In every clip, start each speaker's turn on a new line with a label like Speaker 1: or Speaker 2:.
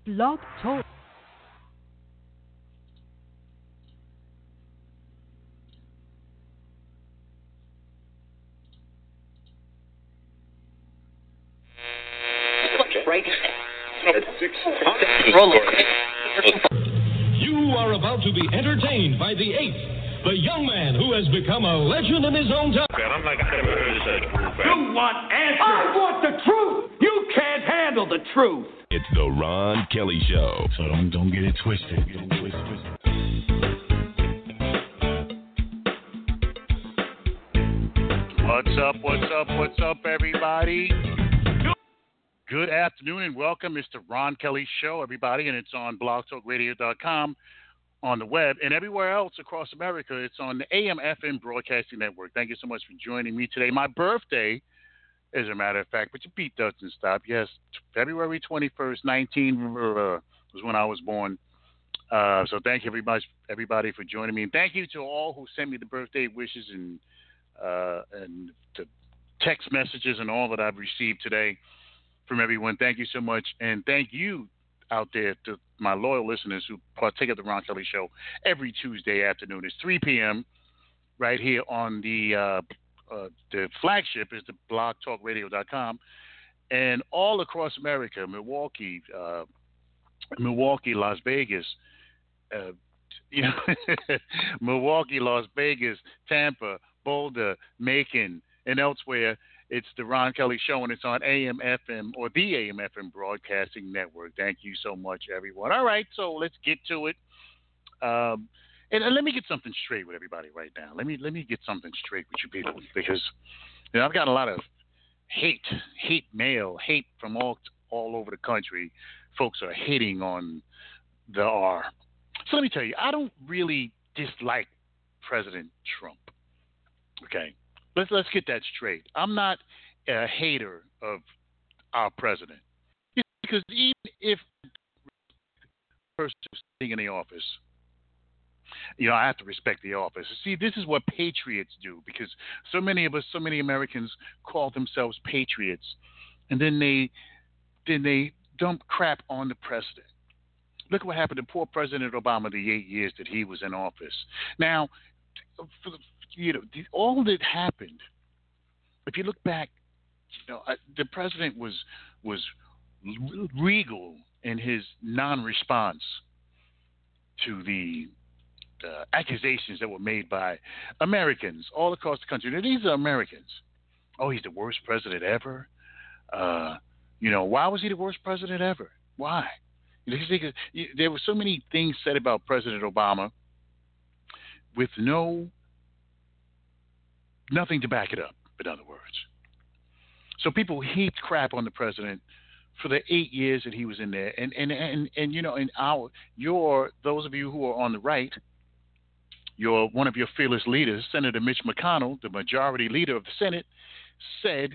Speaker 1: Blog Talk.
Speaker 2: You are about to be entertained by the eighth, the young man who has become a legend in his own time.
Speaker 3: I'm like, I never heard of such.
Speaker 4: You want answers. I want the truth. You can't handle the truth.
Speaker 2: It's the Ron Kelly Show.
Speaker 5: So don't get it twisted.
Speaker 3: What's up, everybody? Good afternoon and welcome. It's the Ron Kelly Show, everybody, and it's on blogtalkradio.com, on the web, and everywhere else across America. It's on the AM/FM Broadcasting Network. Thank you so much for joining me today. My birthday, as a matter of fact, but your beat doesn't stop. Yes, February 21st, 19 was when I was born. So thank you everybody for joining me. And thank you to all who sent me the birthday wishes and the text messages and all that I've received today from everyone. Thank you so much. And thank you out there to my loyal listeners who partake of the Ron Kelly Show every Tuesday afternoon. It's 3 p.m. right here on the flagship is the blogtalkradio.com, and all across America, Milwaukee, Las Vegas, Milwaukee, Las Vegas, Tampa, Boulder, Macon, and elsewhere. It's the Ron Kelly Show, and it's on AM/FM or the AM/FM Broadcasting Network. Thank you so much, everyone. All right, so let's get to it. And let me get something straight with everybody right now. Let me get something straight with you people, because I've got a lot of hate mail, hate from all over the country. Folks are hating on the R. So let me tell you, I don't really dislike President Trump. Okay, let's get that straight. I'm not a hater of our president, because even if the person sitting in the office, I have to respect the office. See, this is what patriots do, because so many of us, so many Americans call themselves patriots, and then they dump crap on the president. Look what happened to poor President Obama the 8 years that he was in office. Now, all that happened, if you look back, the president was regal in his non-response to the accusations that were made by Americans all across the country. Now, these are Americans. Oh, he's the worst president ever. Why was he the worst president ever? Why? Because there were so many things said about President Obama with nothing to back it up, in other words. So people heaped crap on the president for the 8 years that he was in there. And those of you who are on the right, one of your fearless leaders, Senator Mitch McConnell, the majority leader of the Senate, said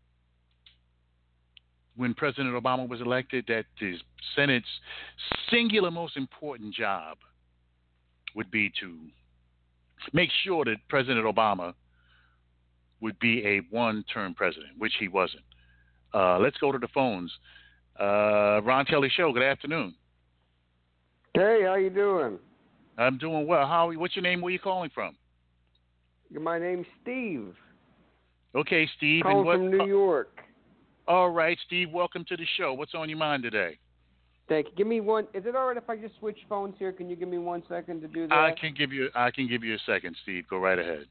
Speaker 3: when President Obama was elected that the Senate's singular most important job would be to make sure that President Obama would be a one-term president, which he wasn't. Let's go to the phones. Ron Kelly Show, good afternoon.
Speaker 6: Hey, how you doing?
Speaker 3: I'm doing well. What's your name? Where are you calling from?
Speaker 6: My name's Steve.
Speaker 3: Okay, Steve.
Speaker 6: Calling from New York.
Speaker 3: All right, Steve, welcome to the show. What's on your mind today?
Speaker 6: Thank you. Give me one. Is it all right if I just switch phones here? Can you give me 1 second to do that?
Speaker 3: I can give you a second, Steve. Go right ahead.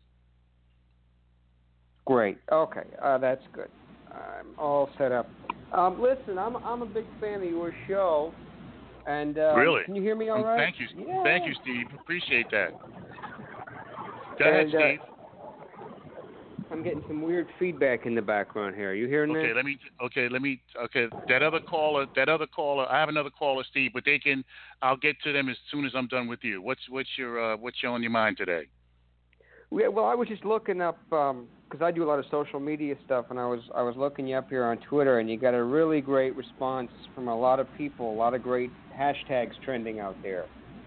Speaker 6: Great. Okay, that's good. I'm all set up. Listen, I'm a big fan of your show. And
Speaker 3: really?
Speaker 6: Can you hear me all right?
Speaker 3: Thank you.
Speaker 6: Yeah.
Speaker 3: Thank you, Steve. Appreciate that. Go ahead, Steve.
Speaker 6: I'm getting some weird feedback in the background here. Are you hearing that?
Speaker 3: Okay. That other caller. I have another caller, Steve, but I'll get to them as soon as I'm done with you. What's on your mind today?
Speaker 6: Yeah, well, I was just looking up because I do a lot of social media stuff, and I was looking you up here on Twitter, and you got a really great response from a lot of people, a lot of great hashtags trending out there.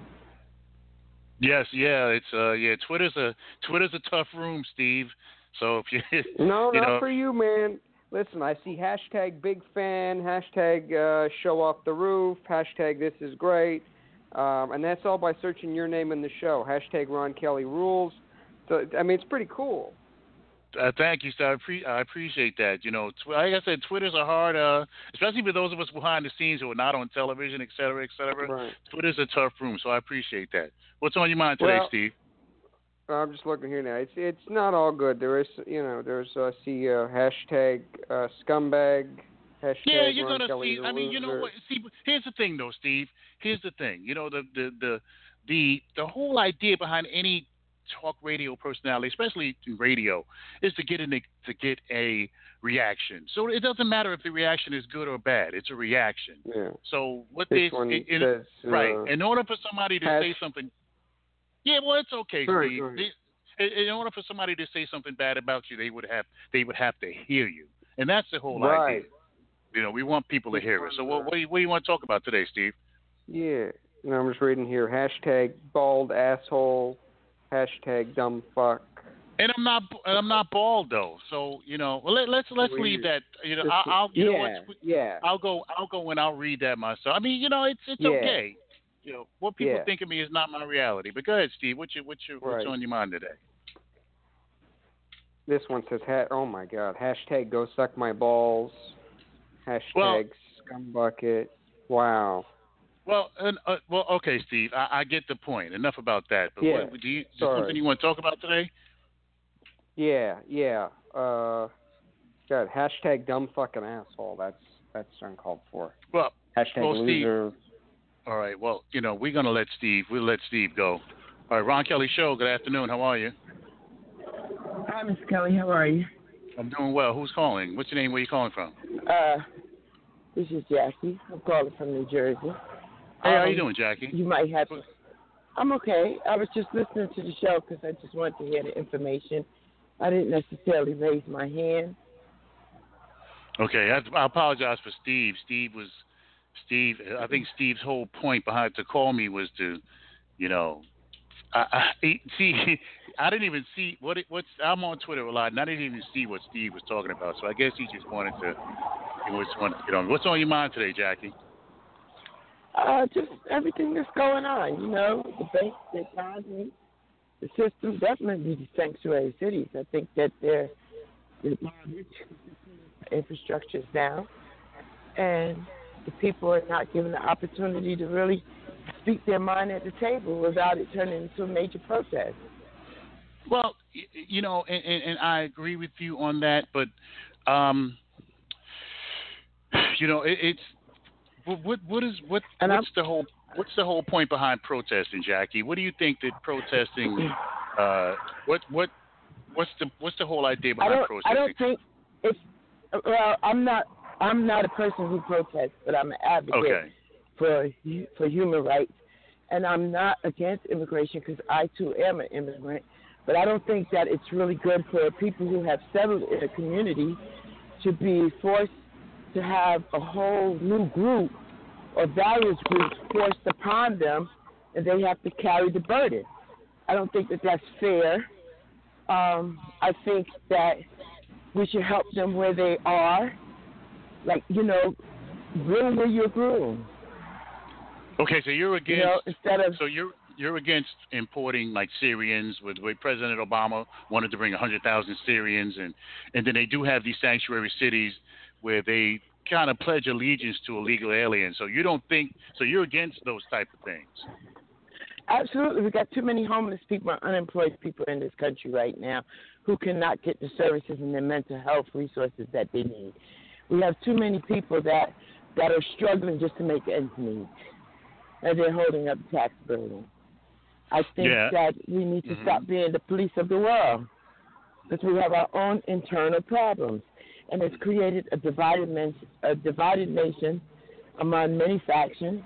Speaker 3: Yes, it's Twitter's a tough room, Steve. So if you
Speaker 6: not for you, man. listen, I see hashtag big fan, hashtag show off the roof, hashtag this is great, and that's all by searching your name in the show. Hashtag Ron Kelly rules. So I mean, it's pretty cool.
Speaker 3: Thank you, sir. I appreciate that. You know, like I said, Twitter's a hard, especially for those of us behind the scenes who are not on television, et cetera, et cetera.
Speaker 6: Right.
Speaker 3: Twitter's a tough room, so I appreciate that. What's on your mind today, Steve?
Speaker 6: I'm just looking here now. It's not all good. There is, there's see hashtag scumbag. Hashtag
Speaker 3: yeah, you're
Speaker 6: Ron
Speaker 3: gonna
Speaker 6: Kelly's
Speaker 3: see. I mean, you know what? See, here's the thing, though, Steve. Here's the thing. You know, the whole idea behind any talk radio personality, especially in radio, is to get a reaction. So it doesn't matter if the reaction is good or bad; it's a reaction.
Speaker 6: Yeah.
Speaker 3: So what
Speaker 6: this one says,
Speaker 3: right? In order for somebody to say something, yeah, well, it's okay,
Speaker 6: sorry,
Speaker 3: Steve. In order for somebody to say something bad about you, they would have to hear you, and that's the whole idea. You know, we want people to hear us. So what do you want to talk about today, Steve?
Speaker 6: Yeah, I'm just reading here. Hashtag bald asshole. Hashtag dumb fuck.
Speaker 3: And I'm not bald though. So let's leave that. I'll go and I'll read that myself. I mean, it's okay. What people think of me is not my reality. But go ahead, Steve. What's on your mind today?
Speaker 6: This one says, "Oh my God!" Hashtag go suck my balls. Hashtag scumbucket. Wow.
Speaker 3: Well, okay, Steve. I get the point. Enough about that. But is something you want to talk about today?
Speaker 6: Yeah. God, hashtag dumb fucking asshole. That's uncalled for.
Speaker 3: Well,
Speaker 6: hashtag loser.
Speaker 3: Steve. All right. Well, we're gonna let Steve. We'll let Steve go. All right, Ron Kelly Show. Good afternoon. How are you?
Speaker 1: Hi, Mr. Kelly. How are you?
Speaker 3: I'm doing well. Who's calling? What's your name? Where you calling from?
Speaker 1: This is Jackie. I'm calling from New Jersey.
Speaker 3: Hey, how you doing, Jackie?
Speaker 1: You might have. I'm okay. I was just listening to the show because I just wanted to hear the information. I didn't necessarily raise my hand.
Speaker 3: Okay, I apologize for Steve. I think Steve's whole point behind to call me was to, I didn't even see I'm on Twitter a lot, and I didn't even see what Steve was talking about. So I guess he just wanted to get on. What's on your mind today, Jackie?
Speaker 1: Just everything that's going on, the bank, the economy, the system, definitely the sanctuary cities. I think that the infrastructure is down, and the people are not given the opportunity to really speak their mind at the table without it turning into a major protest.
Speaker 3: Well, and I agree with you on that, but it's. What's the whole point behind protesting, Jackie? What do you think that protesting? What's the whole idea behind protesting?
Speaker 1: I don't think it's. Well, I'm not a person who protests, but I'm an advocate for human rights, and I'm not against immigration because I too am an immigrant. But I don't think that it's really good for people who have settled in a community to be forced to have a whole new group or various groups forced upon them, and they have to carry the burden. I don't think that that's fair. I think that we should help them where they are, groom where you're groomed.
Speaker 3: Okay, so you're against
Speaker 1: instead of
Speaker 3: you're against importing like Syrians. With President Obama wanted to bring 100,000 Syrians, and then they do have these sanctuary cities where they kind of pledge allegiance to illegal aliens. So you're against those type of things.
Speaker 1: Absolutely. We got too many homeless people and unemployed people in this country right now who cannot get the services and the mental health resources that they need. We have too many people that are struggling just to make ends meet, and they're holding up the tax burden. I think that we need to stop being the police of the world because we have our own internal problems. And it's created a divided nation among many factions.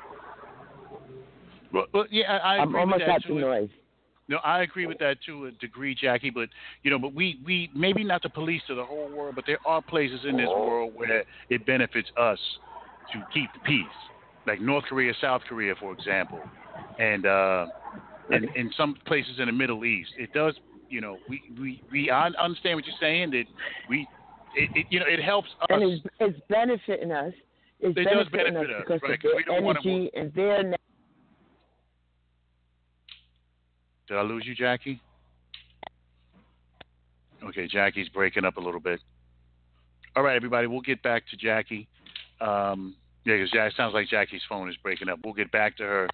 Speaker 3: Well, yeah, I agree
Speaker 1: I'm almost
Speaker 3: with that
Speaker 1: at the noise.
Speaker 3: No, I agree with that to a degree, Jackie. But but we maybe not the police of the whole world, but there are places in this world where it benefits us to keep the peace, like North Korea, South Korea, for example, and in some places in the Middle East. It does, I understand what you're saying that it helps us.
Speaker 1: And it's benefiting us. It
Speaker 3: does benefit us,
Speaker 1: because
Speaker 3: right?
Speaker 1: of their energy and their.
Speaker 3: Did I lose you, Jackie? Okay, Jackie's breaking up a little bit. All right, everybody, we'll get back to Jackie. Because it sounds like Jackie's phone is breaking up. We'll get back to her.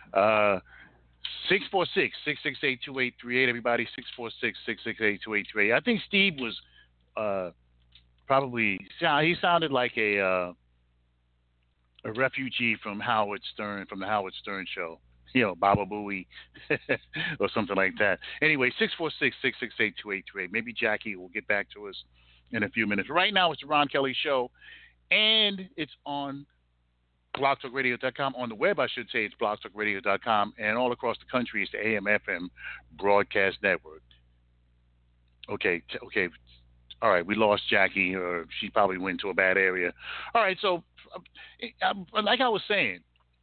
Speaker 3: 646-668-2838, everybody, 646-668-2838. I think Steve was probably, he sounded like a refugee from Howard Stern, from the Howard Stern show. Baba Booey or something like that. Anyway, 646-668-2838. Maybe Jackie will get back to us in a few minutes. Right now, it's the Ron Kelly Show, and it's on blogtalkradio.com. On the web, I should say, it's blogtalkradio.com, and all across the country, it's the AM/FM Broadcast Network. Okay. All right, we lost Jackie, or she probably went to a bad area. All right, so like I was saying,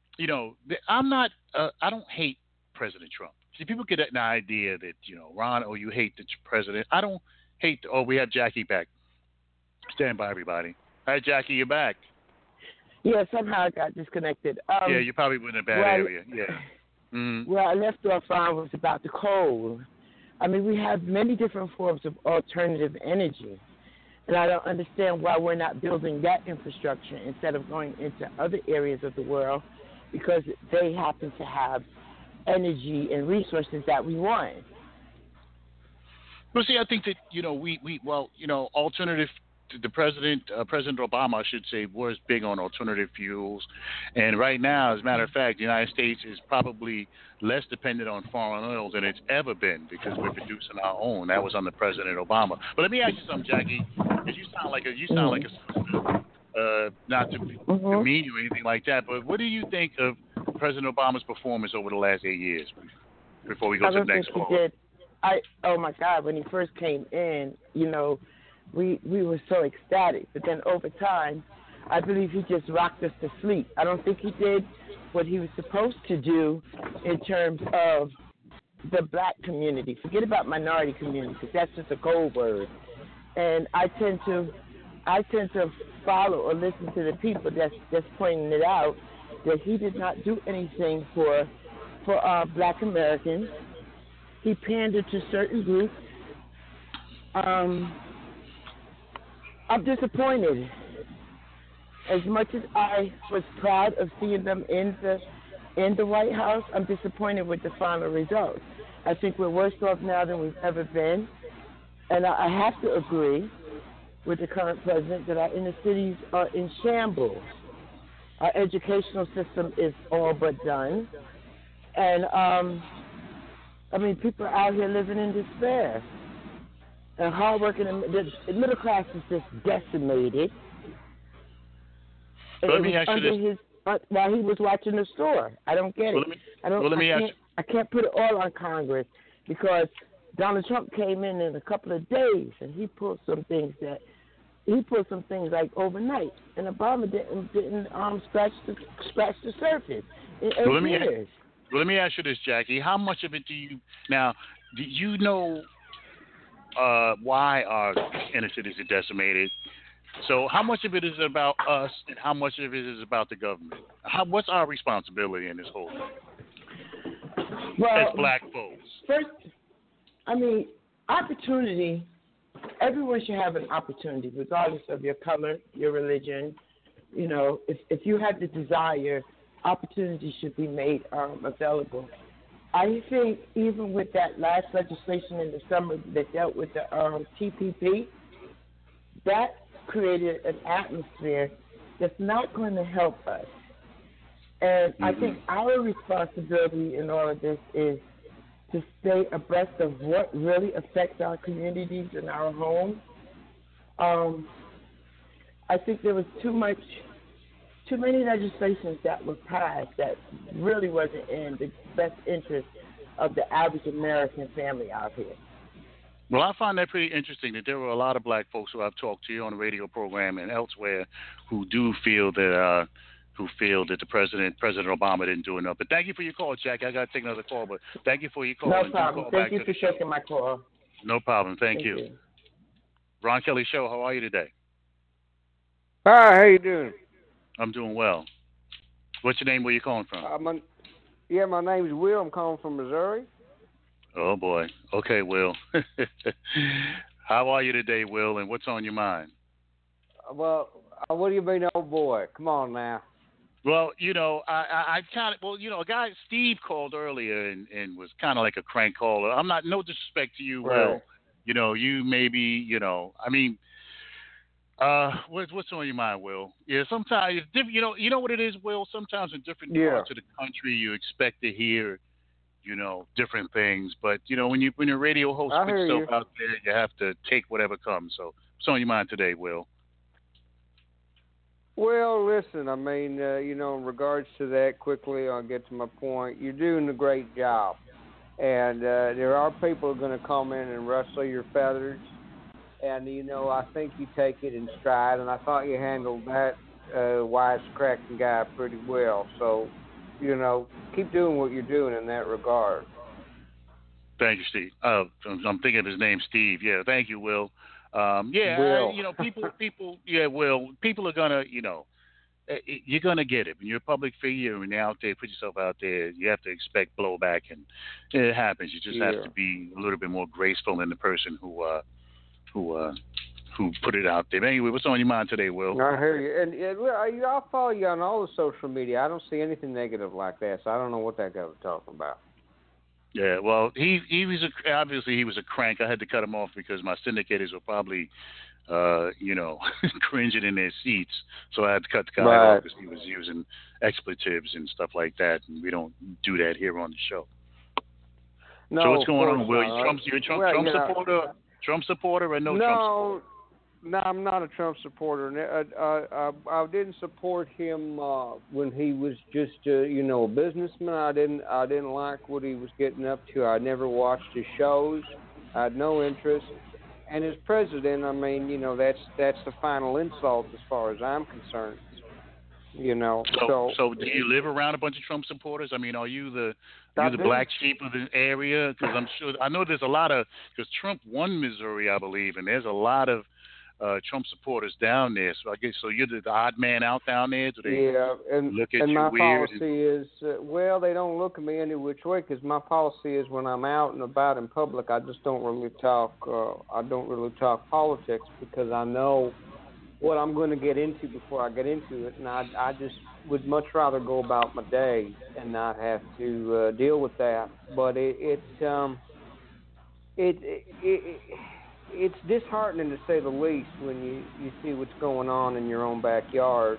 Speaker 3: I don't hate President Trump. See, people get an idea that, Ron, you hate the president. I don't hate, we have Jackie back. Stand by, everybody. All right, Jackie, you're back.
Speaker 1: Yeah, somehow I got disconnected.
Speaker 3: Yeah, you probably were in a bad area. Yeah. Mm-hmm.
Speaker 1: Where I left off was about the coal. I mean, we have many different forms of alternative energy. And I don't understand why we're not building that infrastructure instead of going into other areas of the world, because they happen to have energy and resources that we want.
Speaker 3: Well, see, I think that, alternative, the President Obama, I should say, was big on alternative fuels. And right now, as a matter of fact, the United States is probably less dependent on foreign oil than it's ever been, because we're producing our own. That was under President Obama. But let me ask you something, Jackie, because you sound like a sister. Not to demean you or anything like that, but what do you think of President Obama's performance over the last 8 years before we go to the next call?
Speaker 1: Oh my God, when he first came in, we were so ecstatic. But then over time, I believe he just rocked us to sleep. I don't think he did what he was supposed to do in terms of the black community. Forget about minority community, because that's just a code word. And I tend to follow or listen to the people that's pointing it out, that he did not do anything for black Americans. He pandered to certain groups. I'm disappointed. As much as I was proud of seeing them in the White House, I'm disappointed with the final result. I think we're worse off now than we've ever been. And I have to agree with the current president that our inner cities are in shambles. Our educational system is all but done. And, people are out here living in despair. And hardworking, the middle class is just decimated.
Speaker 3: So let me ask you this.
Speaker 1: While he was watching the store. I don't get it. I can't put it all on Congress, because Donald Trump came in a couple of days, and he pulled some things like overnight, and Obama didn't scratch the surface in 8 years.
Speaker 3: Let me ask you this, Jackie. How much of it do you know why our inner cities are decimated? So how much of it is about us, and how much of it is about the government? What's our responsibility in this whole thing as black folks?
Speaker 1: First, opportunity. Everyone should have an opportunity, regardless of your color, your religion. If you have the desire, opportunity should be made available. I think even with that last legislation in the summer that dealt with the TPP, that created an atmosphere that's not going to help us. And I think our responsibility in all of this is to stay abreast of what really affects our communities and our homes. I think there was too many legislations that were passed that really wasn't in the best interest of the average American family out here.
Speaker 3: Well, I find that pretty interesting that there were a lot of black folks who I've talked to on the radio program and elsewhere who do feel that the President Obama didn't do enough. But thank you for your call, Jack. I got to take another call, but thank you for your call.
Speaker 1: No problem. Thank you for taking my call.
Speaker 3: No problem. Thank you. Ron Kelly Show. How are you today?
Speaker 6: Hi, how you doing?
Speaker 3: I'm doing well. What's your name? Where you calling from?
Speaker 6: My name's Will. I'm calling from Missouri.
Speaker 3: Oh boy. Okay, Will. How are you today, Will? And what's on your mind?
Speaker 6: Well, what do you mean, old boy? Come on now.
Speaker 3: Well, I kind of, a guy, Steve, called earlier and was kind of like a crank caller. I'm not, no disrespect to you,
Speaker 6: Right.
Speaker 3: Will. You maybe, what's on your mind, Will? Yeah, sometimes it's different. You know what it is, Will? Sometimes in different parts of the country, you expect to hear, different things. But when your radio host puts yourself out there, you have to take whatever comes. So, what's on your mind today, Will?
Speaker 6: Well, listen, I mean, in regards to that, quickly, I'll get to my point. You're doing a great job. And there are people who are going to come in and rustle your feathers. And, I think you take it in stride. And I thought you handled that wisecracking guy pretty well. So, keep doing what you're doing in that regard.
Speaker 3: Thank you, Steve. I'm thinking of his name, Steve. Yeah, thank you, Will.
Speaker 6: Will.
Speaker 3: People, Will. People are gonna, you're gonna get it. When you're a public figure and you're out there, put yourself out there, you have to expect blowback, and it happens. You just have to be a little bit more graceful than the person who put it out there. But anyway, what's on your mind today, Will?
Speaker 6: I hear you. And I'll follow you on all the social media. I don't see anything negative like that, so I don't know what that guy was talking about.
Speaker 3: Yeah, well, he was a crank. I had to cut him off because my syndicators were probably, cringing in their seats. So I had to cut the guy off because he was using expletives and stuff like that, and we don't do that here on the show.
Speaker 6: No,
Speaker 3: so what's going on, Will? You're a Trump supporter? Trump supporter or no Trump supporter?
Speaker 6: No, I'm not a Trump supporter. I didn't support him when he was just a businessman. I didn't like what he was getting up to. I never watched his shows. I had no interest. And as president, I mean, that's the final insult as far as I'm concerned.
Speaker 3: So do you live around a bunch of Trump supporters? I mean, are you the black sheep of the area? Because I know there's a lot of, because Trump won Missouri, I believe, and there's a lot of Trump supporters down there. So I guess you're the odd man out down there. Do they look at you
Speaker 6: my
Speaker 3: weird?
Speaker 6: Policy is they don't look at me any which way because my policy is when I'm out and about in public, I just don't really talk. I don't really talk politics because I know what I'm going to get into before I get into it, and I just would much rather go about my day and not have to deal with that. But it's disheartening to say the least when you see what's going on in your own backyard.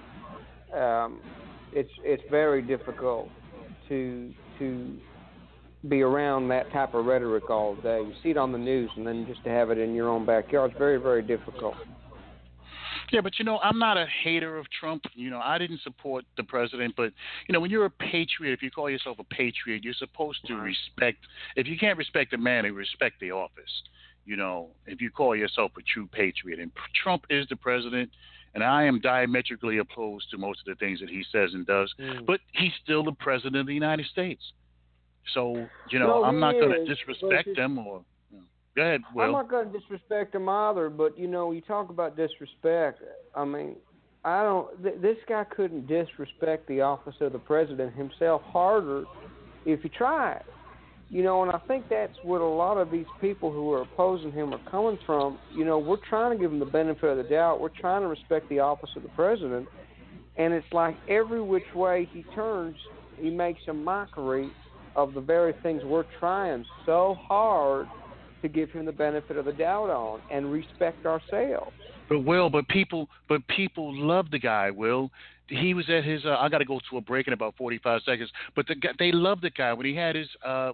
Speaker 6: It's very difficult to be around that type of rhetoric all day. You see it on the news, and then just to have it in your own backyard is very, very difficult.
Speaker 3: Yeah, but I'm not a hater of Trump. I didn't support the president, but when you're a patriot, if you call yourself a patriot, you're supposed to respect. If you can't respect a man, you respect the office. If you call yourself a true patriot, and Trump is the president, and I am diametrically opposed to most of the things that he says and does, but he's still the president of the United States. So, I'm not going to disrespect him or. Go ahead, Will.
Speaker 6: I'm not going to disrespect him either, but you talk about disrespect. I mean, this guy couldn't disrespect the office of the president himself harder if he tried. And I think that's what a lot of these people who are opposing him are coming from. We're trying to give him the benefit of the doubt. We're trying to respect the office of the president, and it's like every which way he turns, he makes a mockery of the very things we're trying so hard to give him the benefit of the doubt on and respect ourselves.
Speaker 3: But people love the guy, Will. He was at his. I got to go to a break in about 45 seconds. But they love the guy when he had his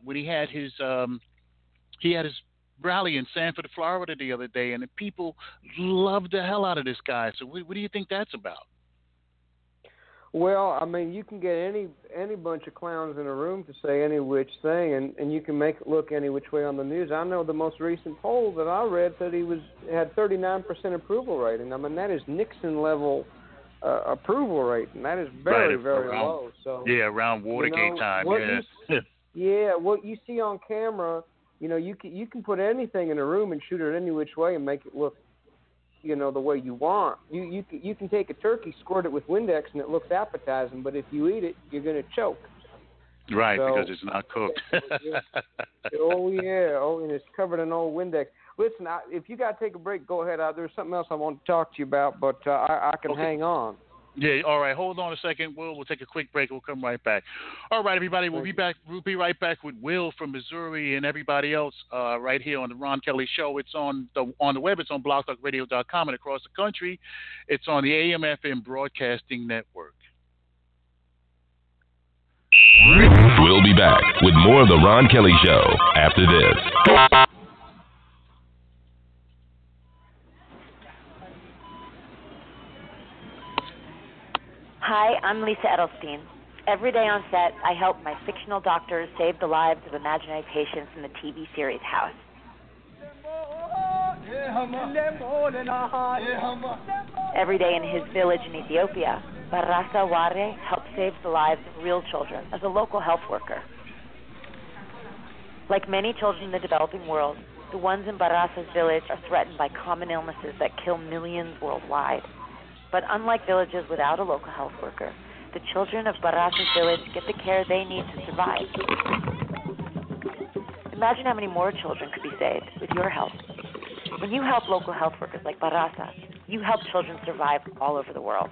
Speaker 3: rally in Sanford, Florida the other day, and the people loved the hell out of this guy. So what do you think that's about?
Speaker 6: Well, I mean, you can get any bunch of clowns in a room to say any which thing, and you can make it look any which way on the news. I know the most recent poll that I read said he had 39% approval rating. I mean, that is Nixon-level approval rating. That is very, very low. So
Speaker 3: around Watergate time.
Speaker 6: What you see on camera, you can put anything in a room and shoot it any which way and make it look the way you want. You can take a turkey, squirt it with Windex, and it looks appetizing. But if you eat it, you're going to choke.
Speaker 3: Right, so, because it's not cooked.
Speaker 6: and it's covered in old Windex. Listen, if you got to take a break, go ahead. There's something else I want to talk to you about, but I can hang on.
Speaker 3: Yeah, all right. Hold on a second, Will. We'll take a quick break. We'll come right back. All right, everybody. We'll be back. We'll be right back with Will from Missouri and everybody else right here on the Ron Kelly Show. It's on the web. It's on blogtalkradio.com, and across the country, it's on the AM/FM Broadcasting Network.
Speaker 5: We'll be back with more of the Ron Kelly Show after this.
Speaker 7: Hi, I'm Lisa Edelstein. Every day on set, I help my fictional doctors save the lives of imaginary patients in the TV series House. Every day in his village in Ethiopia, Barasa Ware helps save the lives of real children as a local health worker. Like many children in the developing world, the ones in Barasa's village are threatened by common illnesses that kill millions worldwide. But unlike villages without a local health worker, the children of Barasa's village get the care they need to survive. Imagine how many more children could be saved with your help. When you help local health workers like Barasa, you help children survive all over the world.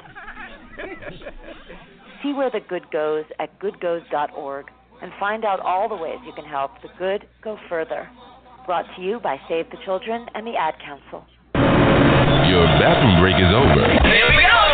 Speaker 7: See where the good goes at goodgoes.org and find out all the ways you can help the good go further. Brought to you by Save the Children and the Ad Council.
Speaker 5: Your bathroom break is over.
Speaker 4: Here we go!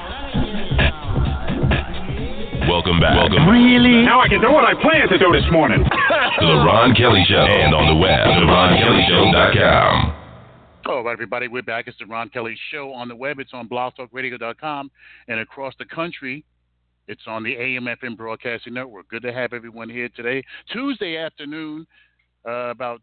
Speaker 5: Welcome back.
Speaker 4: Really? Now I can do what I planned to do this morning.
Speaker 5: To the Ron Kelly Show. And on the web, theronkellyshow.com.
Speaker 3: All right, everybody, we're back. It's the Ron Kelly Show on the web. It's on blogtalkradio.com. And across the country, it's on the AM/FM Broadcasting Network. Good to have everyone here today. Tuesday afternoon, about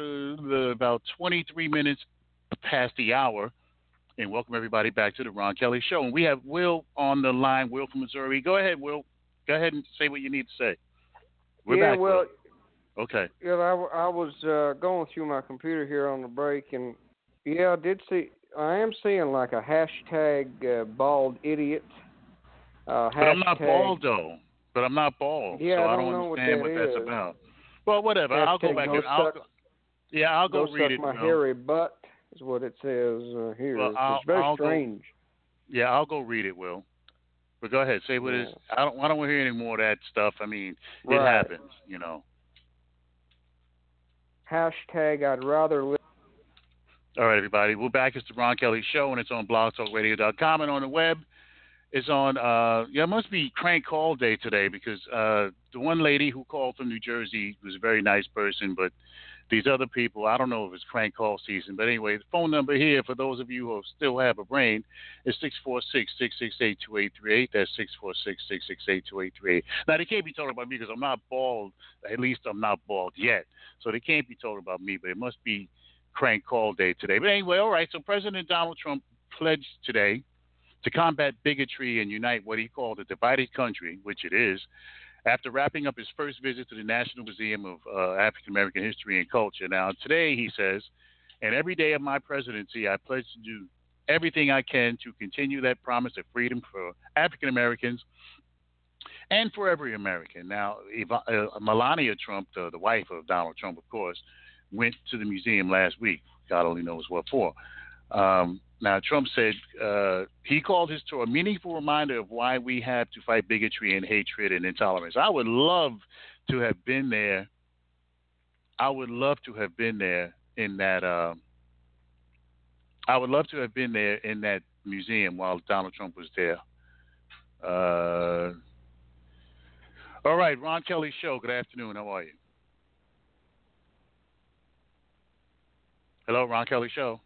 Speaker 3: 23 minutes past the hour. And welcome everybody back to the Ron Kelly Show. And we have Will on the line, Will from Missouri. Go ahead, Will. Go ahead and say what you need to say. We're back, Will. Okay.
Speaker 6: Yeah, I was going through my computer here on the break, and I am seeing like a hashtag bald idiot.
Speaker 3: But I'm not bald, though. But I'm not bald,
Speaker 6: yeah,
Speaker 3: so
Speaker 6: I
Speaker 3: don't understand what that's about. Well, whatever.
Speaker 6: Hashtag
Speaker 3: I'll go back and I'll go read it.
Speaker 6: My hairy butt is what it says here.
Speaker 3: Well,
Speaker 6: it's very strange.
Speaker 3: I'll go read it, Will. But go ahead, say what it is. I don't want to hear any more of that stuff. I mean, it happens,
Speaker 6: Hashtag I'd rather live.
Speaker 3: All right, everybody. We're back. It's the Ron Kelly Show, and it's on blogtalkradio.com, and on the web. It's on, it must be Crank Call Day today, because the one lady who called from New Jersey was a very nice person, but these other people, I don't know if it's crank call season. But anyway, the phone number here, for those of you who still have a brain, is 646-668-2838. That's 646-668-2838. Now, they can't be talking about me because I'm not bald. At least I'm not bald yet. So they can't be talking about me, but it must be Crank Call Day today. But anyway, all right. So President Donald Trump pledged today to combat bigotry and unite what he called a divided country, which it is, after wrapping up his first visit to the National Museum of African American History and Culture. Now, today, he says, and every day of my presidency, I pledge to do everything I can to continue that promise of freedom for African Americans and for every American. Now, Melania Trump, the wife of Donald Trump, of course, went to the museum last week. God only knows what for. Now, Trump said he called his tour a meaningful reminder of why we have to fight bigotry and hatred and intolerance. I would love to have been there. I would love to have been there in that. I would love to have been there in that museum while Donald Trump was there. All right, Ron Kelly Show. Good afternoon. How are you? Hello, Ron Kelly Show.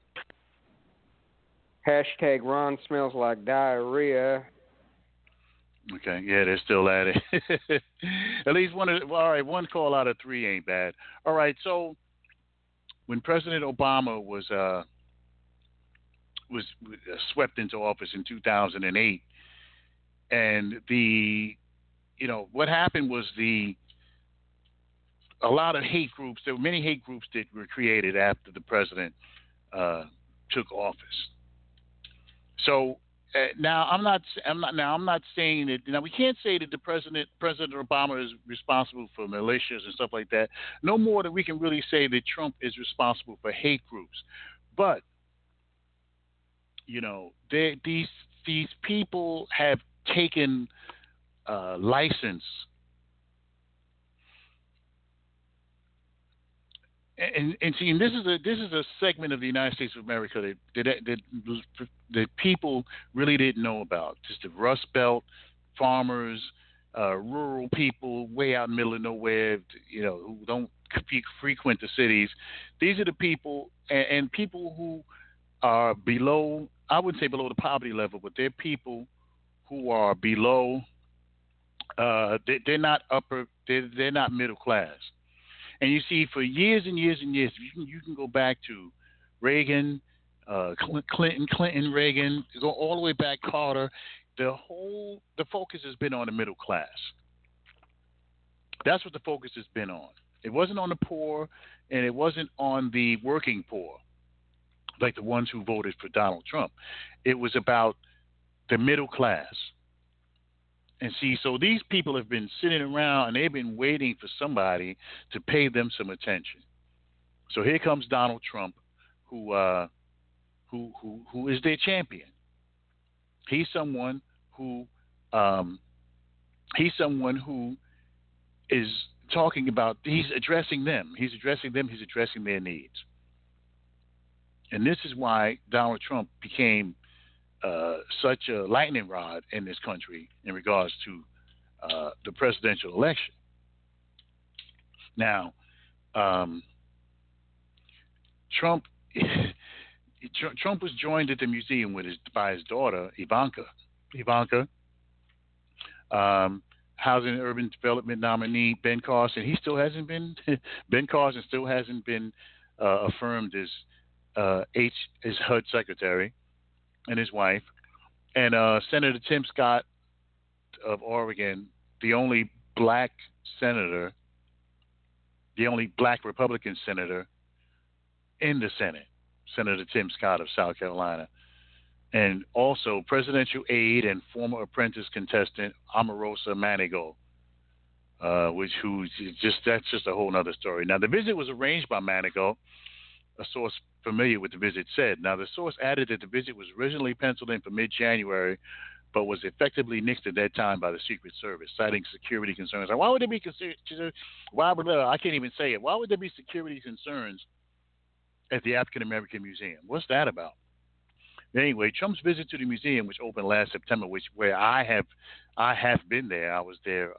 Speaker 6: Hashtag Ron smells like diarrhea.
Speaker 3: Okay, yeah, they're still at it. At least one call out of three ain't bad. All right, so when President Obama was swept into office in 2008, and what happened was a lot of hate groups. There were many hate groups that were created after the president took office. So now I'm not saying that. Now we can't say that President Obama is responsible for militias and stuff like that. No more than we can really say that Trump is responsible for hate groups. But these people have taken license. And see, and this is a segment of the United States of America that people really didn't know about. Just the Rust Belt, farmers, rural people, way out in the middle of nowhere, who don't frequent the cities. These are the people, and people who are below. I wouldn't say below the poverty level, but they're people who are below. They're not upper. They're not middle class. And you see, for years and years and years, you can go back to Reagan, Clinton, Reagan, go all the way back Carter. The focus has been on the middle class. That's what the focus has been on. It wasn't on the poor, and it wasn't on the working poor, like the ones who voted for Donald Trump. It was about the middle class. And see, so these people have been sitting around and they've been waiting for somebody to pay them some attention. So here comes Donald Trump, who is their champion. He's someone who is talking about. He's addressing them. He's addressing their needs. And this is why Donald Trump became such a lightning rod in this country in regards to the presidential election. Now, Trump was joined at the museum by his daughter Ivanka, Housing and Urban Development nominee Ben Carson. Ben Carson still hasn't been affirmed as HUD secretary. And his wife, and Senator Tim Scott of Oregon, the only black Republican senator in the Senate, Senator Tim Scott of South Carolina, and also presidential aide and former apprentice contestant Omarosa Manigault, that's just a whole other story. Now, the visit was arranged by Manigault, a source familiar with the visit said. Now, the source added that the visit was originally penciled in for mid-January, but was effectively nixed at that time by the Secret Service, citing security concerns. Now, why would there be I can't even say it. Why would there be security concerns at the African American Museum? What's that about? Anyway, Trump's visit to the museum, which opened last September, where I have been there. I was there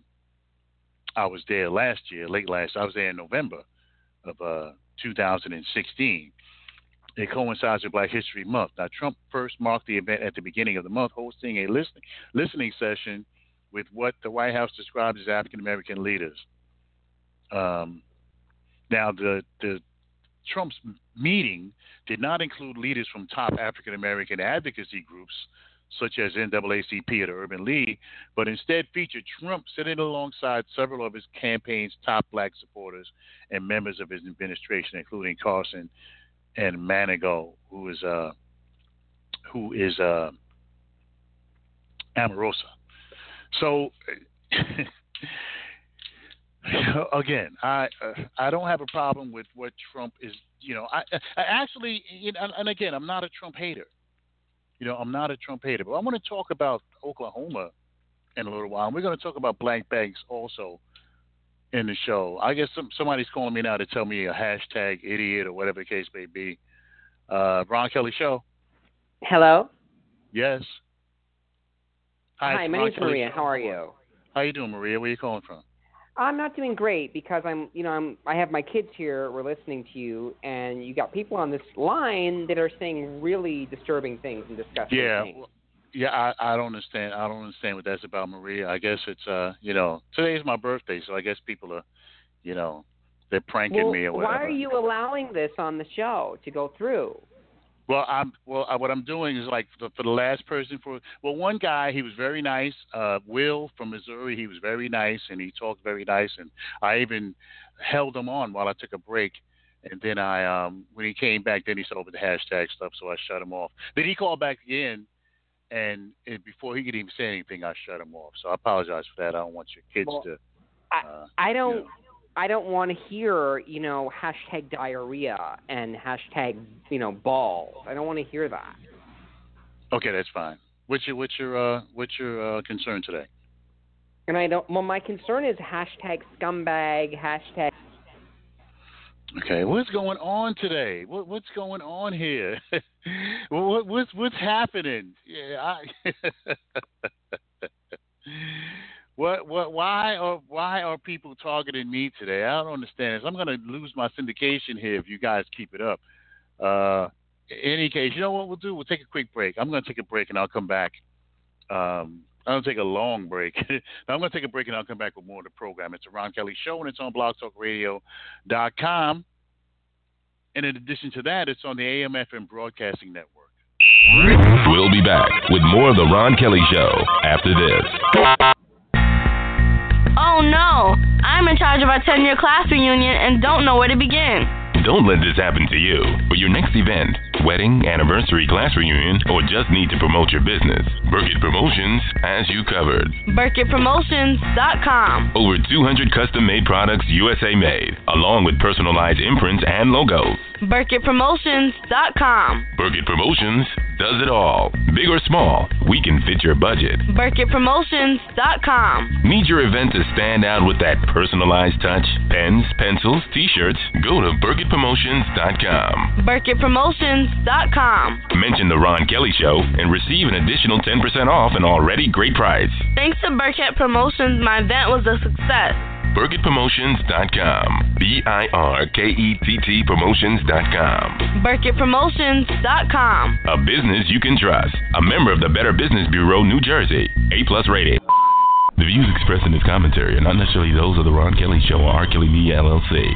Speaker 3: last year, late last. I was there in November of 2016. It coincides with Black History Month. Now, Trump first marked the event at the beginning of the month, hosting a listening session with what the White House describes as African American leaders. Now, the Trump's meeting did not include leaders from top African American advocacy groups such as NAACP or the Urban League, but instead featured Trump sitting alongside several of his campaign's top black supporters and members of his administration, including Carson and Manigault, who is Omarosa. So again, I don't have a problem with what Trump is. I actually, and again, I'm not a Trump hater. I'm not a Trump hater, but I want to talk about Oklahoma in a little while. And we're going to talk about black banks also in the show. I guess somebody's calling me now to tell me a hashtag idiot or whatever the case may be. Ron Kelly Show.
Speaker 8: Hello?
Speaker 3: Yes.
Speaker 8: Hi, my name's Maria. How are you?
Speaker 3: How you doing, Maria? Where are you calling from?
Speaker 8: I'm not doing great because I have my kids here. We're listening to you, and you got people on this line that are saying really disturbing things and disgusting things.
Speaker 3: Yeah, I don't understand. I don't understand what that's about, Maria. I guess it's today is my birthday, so I guess people are, they're pranking me or whatever.
Speaker 8: Why are you allowing this on the show to go through?
Speaker 3: Well, what I'm doing is like for the last person one guy, he was very nice. Will from Missouri, he was very nice and he talked very nice, and I even held him on while I took a break And then when he came back, then he started with the hashtag stuff, so I shut him off. Then he called back again, and before he could even say anything, I shut him off. So I apologize for that. I don't want your kids to.
Speaker 8: I don't want to hear, hashtag diarrhea and hashtag, balls. I don't want to hear that.
Speaker 3: Okay, that's fine. What's your concern today?
Speaker 8: And I don't. Well, my concern is hashtag scumbag, hashtag.
Speaker 3: Okay, what's going on today? What's going on here? What's happening? Yeah, Why are people targeting me today? I don't understand this. I'm going to lose my syndication here if you guys keep it up. In any case, you know what we'll do? We'll take a quick break. I'm going to take a break and I'll come back. I'll take a long break. I'm going to take a break and I'll come back with more of the program. It's the Ron Kelly Show, and it's on blogtalkradio.com. And in addition to that, it's on the AM/FM Broadcasting Network.
Speaker 5: We'll be back with more of the Ron Kelly Show after this.
Speaker 9: Oh no, I'm in charge of our 10-year class reunion and don't know where to begin.
Speaker 5: Don't let this happen to you. For your next event, wedding, anniversary, class reunion, or just need to promote your business, Burkett Promotions has you covered.
Speaker 9: BurkettPromotions.com.
Speaker 5: Over 200 custom-made products USA made, along with personalized imprints and logos.
Speaker 9: BurkettPromotions.com.
Speaker 5: Burkett Promotions does it all. Big or small, we can fit your budget.
Speaker 9: BurkettPromotions.com.
Speaker 5: Need your event to stand out with that personalized touch? Pens, pencils, t-shirts? Go to BurkettPromotions.com.
Speaker 9: BurkettPromotions.com.
Speaker 5: Mention the Ron Kelly Show and receive an additional 10% off an already great price.
Speaker 9: Thanks to Burkett Promotions, my event was a success.
Speaker 5: BurkettPromotions.com. BIRKETT Promotions.com.
Speaker 9: BurkettPromotions.com.
Speaker 5: A business you can trust. A member of the Better Business Bureau, New Jersey. A+ rated. The views expressed in this commentary are not necessarily those of the Ron Kelly Show or R. Kelly Media, LLC.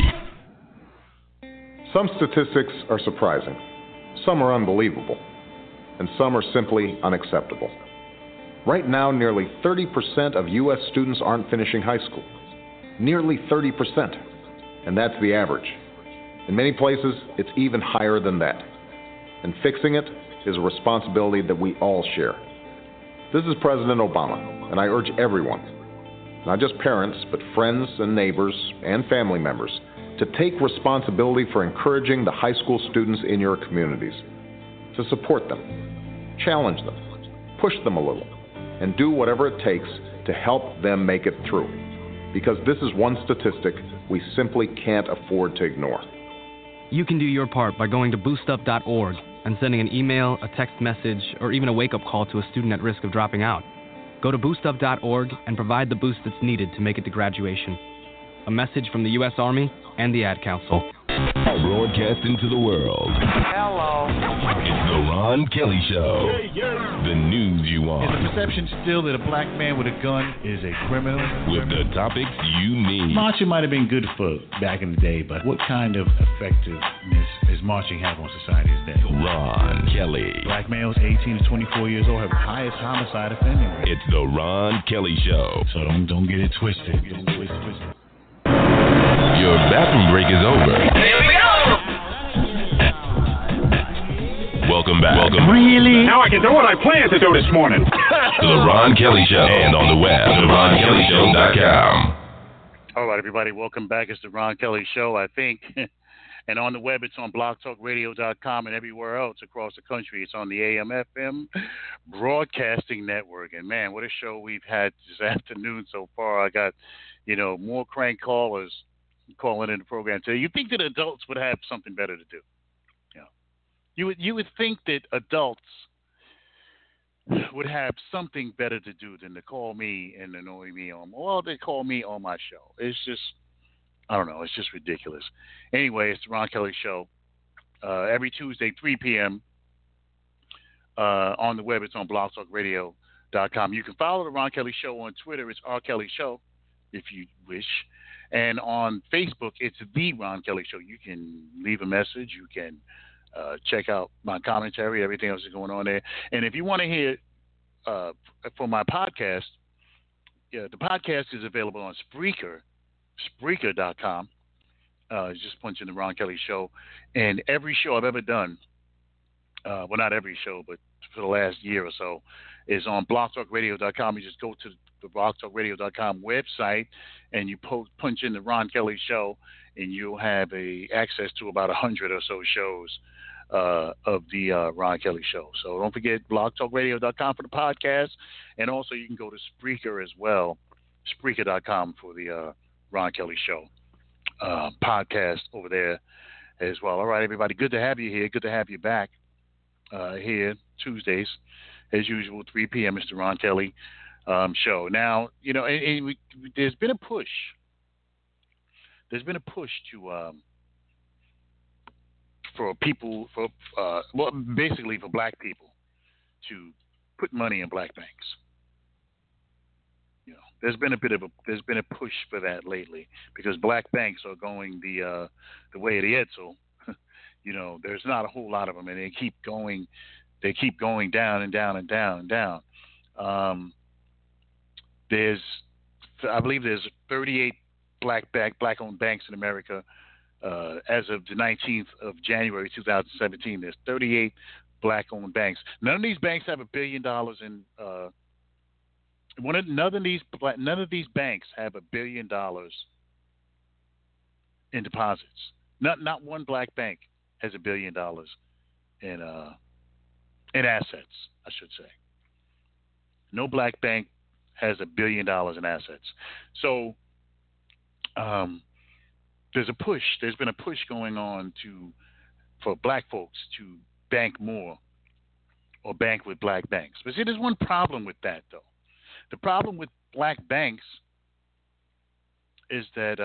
Speaker 10: Some statistics are surprising. Some are unbelievable. And some are simply unacceptable. Right now, nearly 30% of U.S. students aren't finishing high school. Nearly 30%. And that's the average. In many places, it's even higher than that. And fixing it is a responsibility that we all share. This is President Obama, and I urge everyone, not just parents, but friends and neighbors and family members, to take responsibility for encouraging the high school students in your communities, to support them, challenge them, push them a little, and do whatever it takes to help them make it through. Because this is one statistic we simply can't afford to ignore.
Speaker 11: You can do your part by going to boostup.org and sending an email, a text message, or even a wake-up call to a student at risk of dropping out. Go to boostup.org and provide the boost that's needed to make it to graduation. A message from the U.S. Army and the Ad Council.
Speaker 5: Broadcasting to the world.
Speaker 12: Hello.
Speaker 5: It's the Ron Kelly Show. The news you want.
Speaker 13: Is the perception still that a black man with a gun is a criminal?
Speaker 5: With the topics you need.
Speaker 13: Marching might have been good for back in the day, but what kind of effectiveness does marching have on society today?
Speaker 5: Ron Kelly.
Speaker 13: Black males 18 to 24 years old have the highest homicide offending rate.
Speaker 5: It's the Ron Kelly Show.
Speaker 13: So don't get it twisted.
Speaker 5: Your bathroom break is over.
Speaker 12: Here we go!
Speaker 5: Welcome back.
Speaker 4: Really? Now I can do what I planned to do this morning.
Speaker 5: To the Ron Kelly Show. And on the web, theronkellyshow.com.
Speaker 3: All right, everybody, welcome back. It's the Ron Kelly Show, I think. And on the web, it's on blogtalkradio.com and everywhere else across the country. It's on the AM/FM Broadcasting Network. And, man, what a show we've had this afternoon so far. I got, more crank callers calling in the program today. You think that adults would have something better to do? You would think that adults would have something better to do than to call me and annoy me they call me on my show. It's just, I don't know, it's just ridiculous. Anyway, it's the Ron Kelly Show. Every Tuesday, 3 p.m. On the web, it's on blogtalkradio.com. You can follow the Ron Kelly Show on Twitter. It's R. Kelly Show, if you wish. And on Facebook, it's The Ron Kelly Show. You can leave a message. You can check out my commentary, everything else is going on there. And if you want to hear for my podcast, the podcast is available on Spreaker, Spreaker.com. Just punch in the Ron Kelly Show. And every show I've ever done, well, not every show, but for the last year or so, is on blogtalkradio.com. You just go to the blogtalkradio.com website and you punch in the Ron Kelly Show, and you'll have access to about 100 or so shows of the Ron Kelly Show. So don't forget blogtalkradio.com for the podcast, and also you can go to Spreaker as well, Spreaker.com for the Ron Kelly Show podcast over there as well. All right, everybody, good to have you here. Good to have you back here Tuesdays, as usual, 3 p.m. Mr. Ron Kelly Show. Now, there's been a push. There's been a push to for people, basically for black people, to put money in black banks. There's been a push for that lately because black banks are going the way of the Edsel. There's not a whole lot of them, and they keep going down and down and down and down. I believe there's 38 black-owned banks in America. As of the 19th of January 2017, there's 38 black-owned banks. None of these banks have $1 billion in. None of these banks have $1 billion in deposits. Not one black bank has $1 billion in assets, I should say. No black bank has $1 billion in assets. So there's a push. There's been a push going on for black folks to bank more or bank with black banks. But see, there's one problem with that, though. The problem with black banks is that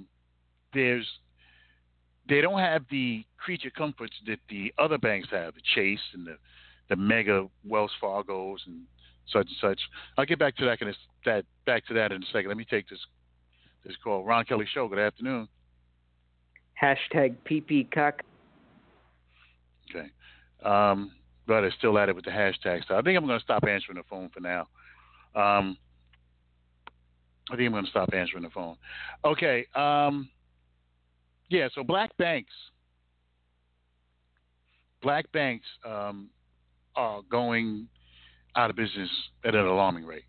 Speaker 3: they don't have the creature comforts that the other banks have, the Chase and the mega Wells Fargos and such and such. I'll get back to that in a second. Let me take this call. Ron Kelly Show. Good afternoon.
Speaker 8: Hashtag PPCuck.
Speaker 3: Okay. But it's still at it with the hashtag. So I think I'm going to stop answering the phone for now. I think I'm going to stop answering the phone. Okay. Yeah, so black banks are going out of business at an alarming rate.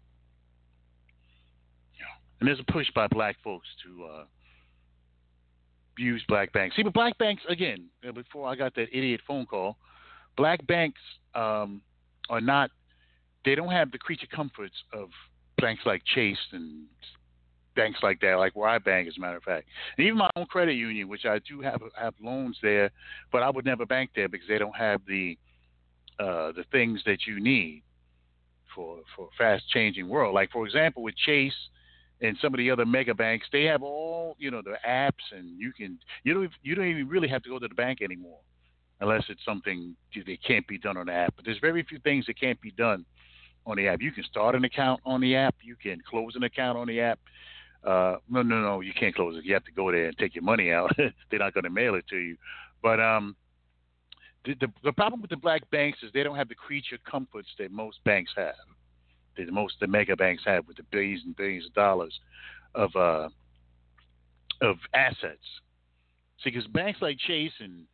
Speaker 3: And there's a push by black folks to use black banks. See, but black banks, again, before I got that idiot phone call, black banks are not, they don't have the creature comforts of banks like Chase and banks like that, like where I bank, as a matter of fact. And even my own credit union, which I do have loans there, but I would never bank there because they don't have the things that you need for a fast-changing world. Like, for example, with Chase and some of the other mega banks, they have all, the apps, and you don't even really have to go to the bank anymore unless it's something that can't be done on the app. But there's very few things that can't be done on the app. You can start an account on the app. You can close an account on the app. No, you can't close it. You have to go there and take your money out. They're not going to mail it to you. But the problem with the black banks is they don't have the creature comforts that most banks have. The mega banks have with the billions and billions of dollars of assets. See, because banks like Chase and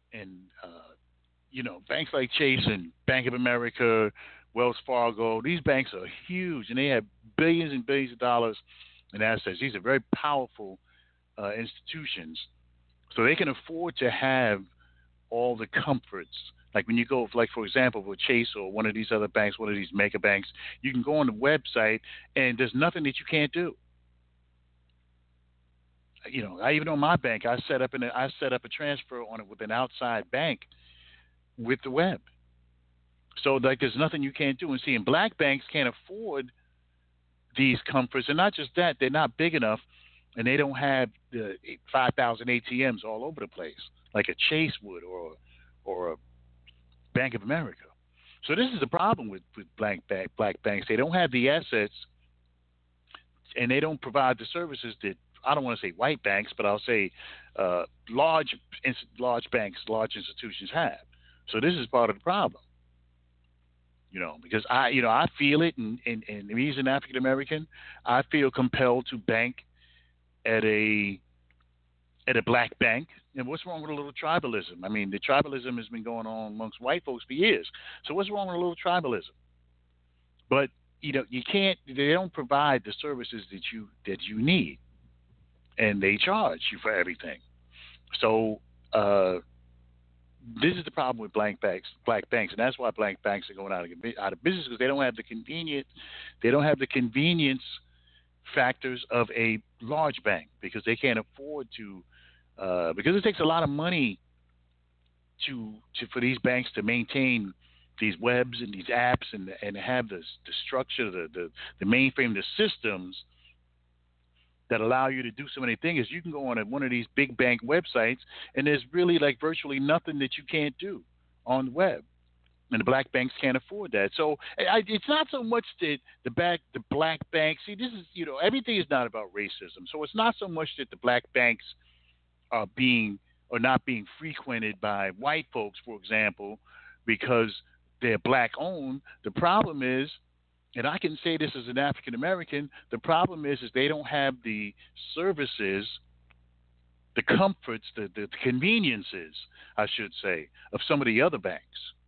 Speaker 3: banks like Chase and Bank of America, Wells Fargo, these banks are huge, and they have billions and billions of dollars in assets. These are very powerful institutions, so they can afford to have all the comforts. Like when you go, for example, with Chase or one of these other banks, one of these mega banks, you can go on the website and there's nothing that you can't do. I even on my bank, I set up a transfer on it with an outside bank with the web. So there's nothing you can't do. And see, and black banks can't afford these comforts, and not just that, they're not big enough, and they don't have the 5,000 ATMs all over the place like a Chase would or a Bank of America. So this is the problem with black banks. They don't have the assets, and they don't provide the services that, I don't want to say white banks, but I'll say large banks, large institutions have. So this is part of the problem. Because I feel it, and me as an African American, I feel compelled to bank at a at a black bank. And what's wrong with a little tribalism? I mean, the tribalism has been going on amongst white folks for years. So what's wrong with a little tribalism? But you can't. They don't provide the services that you need, and they charge you for everything. So this is the problem with black banks, and that's why black banks are going out of business, because they don't have the convenience. They don't have the convenience factors of a large bank, because they can't afford to. Because it takes a lot of money for these banks to maintain these webs and these apps and have the structure, the mainframe, the systems that allow you to do so many things. You can go on one of these big bank websites, and there's really like virtually nothing that you can't do on the web. And the black banks can't afford that. So it's not so much that the black banks. See, this is, everything is not about racism. So it's not so much that the black banks are not being frequented by white folks, for example, because they're black owned. The problem is, and I can say this as an African American, the problem is they don't have the services, the comforts, the conveniences, I should say, of some of the other banks.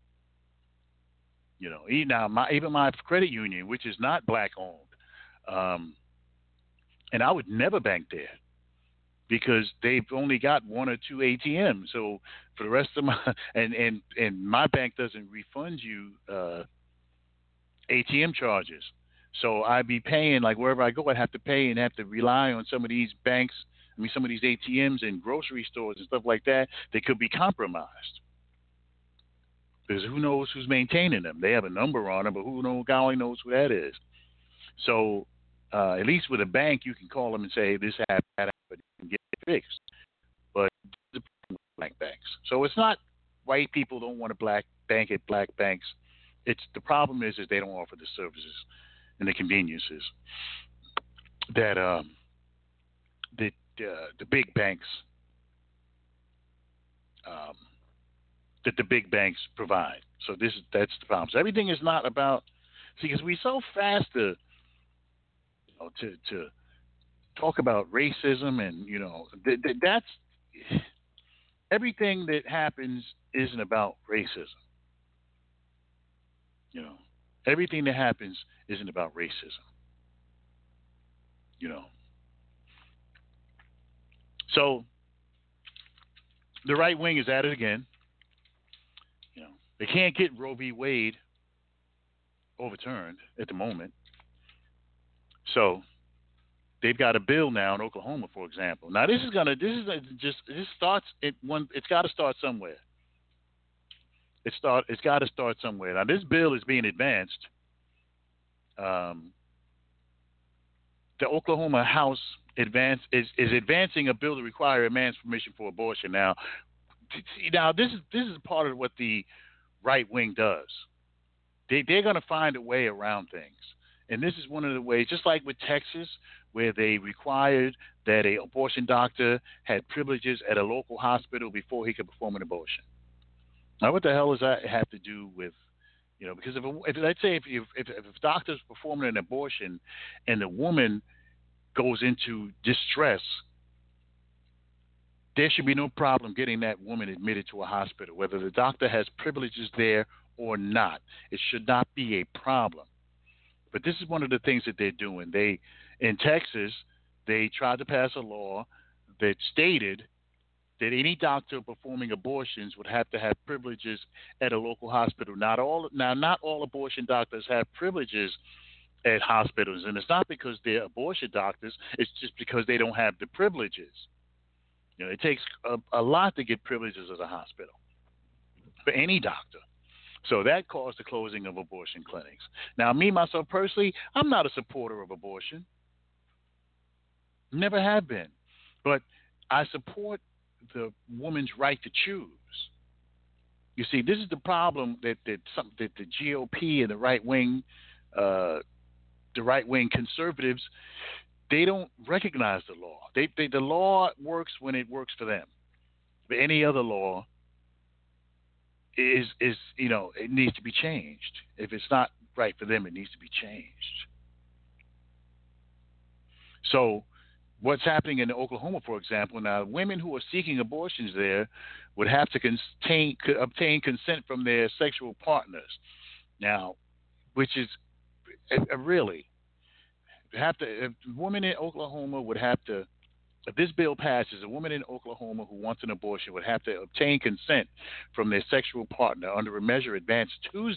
Speaker 3: Even my credit union, which is not black owned, and I would never bank there, because they've only got one or two ATMs. So for the rest of my and my bank doesn't refund you ATM charges. So I'd be paying, like wherever I go, I'd have to pay and have to rely on some of these banks. Some of these ATMs and grocery stores and stuff like that. They could be compromised, because who knows who's maintaining them? They have a number on them, but golly knows who that is. So at least with a bank, you can call them and say, this happened, that happened, and get it fixed. But the black banks. So it's not white people don't want to bank at black banks. The problem is they don't offer the services and the conveniences that the big banks that the big banks provide. So that's the problem. So everything is not about, because we're so fast to talk about racism, and that's everything that happens isn't about racism. Everything that happens isn't about racism. So the right wing is at it again. They can't get Roe v. Wade overturned at the moment. So they've got a bill now in Oklahoma, for example. Now this starts at one. It's got to start somewhere. It's got to start somewhere. Now this bill is being advanced. The Oklahoma House is advancing a bill to require a man's permission for abortion. Now this is part of what the right wing does. They're going to find a way around things. And this is one of the ways, just like with Texas, where they required that an abortion doctor had privileges at a local hospital before he could perform an abortion. Now, what the hell does that have to do with, because if let's say if a doctor's performing an abortion and the woman goes into distress, there should be no problem getting that woman admitted to a hospital, whether the doctor has privileges there or not. It should not be a problem. But this is one of the things that they're doing. In Texas, they tried to pass a law that stated that any doctor performing abortions would have to have privileges at a local hospital. Not all abortion doctors have privileges at hospitals, and it's not because they're abortion doctors. It's just because they don't have the privileges. It takes a lot to get privileges at a hospital for any doctor. So that caused the closing of abortion clinics. Now, myself personally, I'm not a supporter of abortion. Never have been. But I support the woman's right to choose. You see, this is the problem that the GOP and the right wing conservatives, they don't recognize the law. The law works when it works for them. But any other law is it needs to be changed. If it's not right for them, it needs to be changed. So what's happening in Oklahoma, for example. Now, women who are seeking abortions there would have to obtain consent from their sexual partners. Now, which is really a woman in Oklahoma would have to. If this bill passes, a woman in Oklahoma who wants an abortion would have to obtain consent from their sexual partner under a measure advanced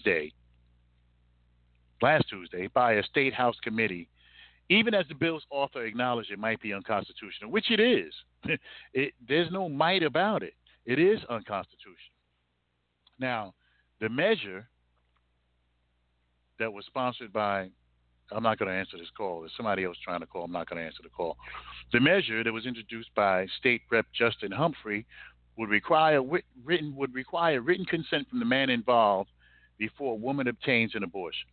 Speaker 3: last Tuesday, by a state House committee, even as the bill's author acknowledged it might be unconstitutional, which it is. There's no might about it. It is unconstitutional. Now, the measure that was sponsored by, I'm not going to answer this call. There's somebody else trying to call. I'm not going to answer the call. The measure that was introduced by State Rep Justin Humphrey would require written consent from the man involved before a woman obtains an abortion.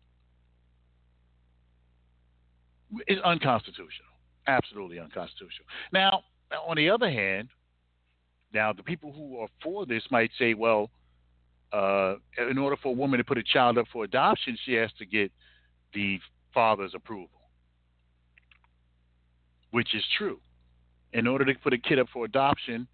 Speaker 3: It's unconstitutional. Absolutely unconstitutional. Now, on the other hand, the people who are for this might say, well, in order for a woman to put a child up for adoption, she has to get the father's approval, which is true. In order to put a kid up for adoption,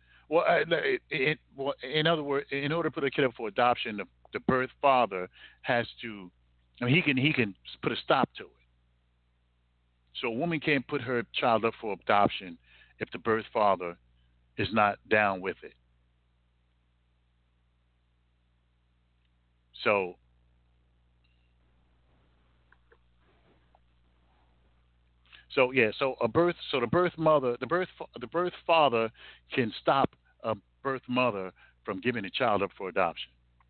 Speaker 3: in other words, in order to put a kid up for adoption, the birth father has to, he can put a stop to it. So a woman can't put her child up for adoption if the birth father is not down with it. So the birth father can stop a birth mother from giving a child up for adoption.